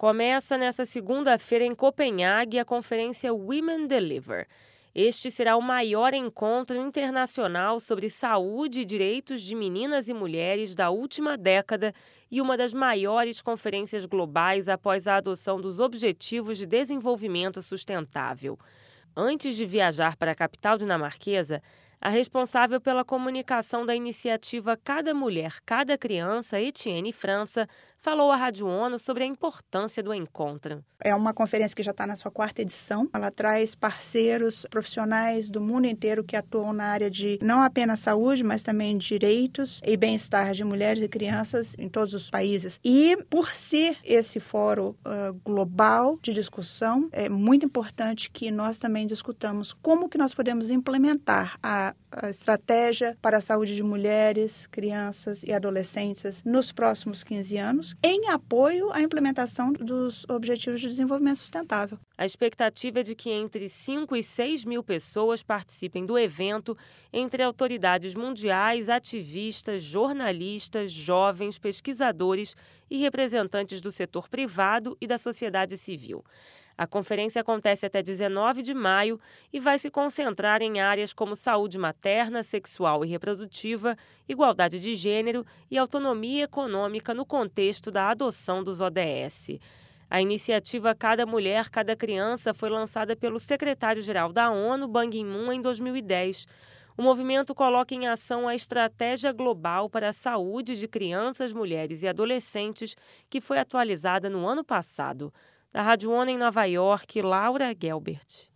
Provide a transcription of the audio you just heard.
Começa nesta segunda-feira em Copenhague a conferência Women Deliver. Este será o maior encontro internacional sobre saúde e direitos de meninas e mulheres da última década e uma das maiores conferências globais após a adoção dos Objetivos de Desenvolvimento Sustentável. Antes de viajar para a capital dinamarquesa, a responsável pela comunicação da iniciativa Cada Mulher, Cada Criança, Etienne França, falou à Rádio ONU sobre a importância do encontro. É uma conferência que já está na sua 4ª edição. Ela traz parceiros profissionais do mundo inteiro que atuam na área de não apenas saúde, mas também direitos e bem-estar de mulheres e crianças em todos os países. E por ser esse fórum global de discussão, é muito importante que nós também discutamos como que nós podemos implementar a estratégia para a saúde de mulheres, crianças e adolescentes nos próximos 15 anos, em apoio à implementação dos Objetivos de Desenvolvimento Sustentável. A expectativa é de que entre 5 e 6 mil pessoas participem do evento, entre autoridades mundiais, ativistas, jornalistas, jovens, pesquisadores e representantes do setor privado e da sociedade civil. A conferência acontece até 19 de maio e vai se concentrar em áreas como saúde materna, sexual e reprodutiva, igualdade de gênero e autonomia econômica no contexto da adoção dos ODS. A iniciativa Cada Mulher, Cada Criança foi lançada pelo secretário-geral da ONU, Ban Ki-moon, em 2010. O movimento coloca em ação a Estratégia Global para a Saúde de Crianças, Mulheres e Adolescentes, que foi atualizada no ano passado. Da Rádio ONU em Nova York, Laura Gelbert.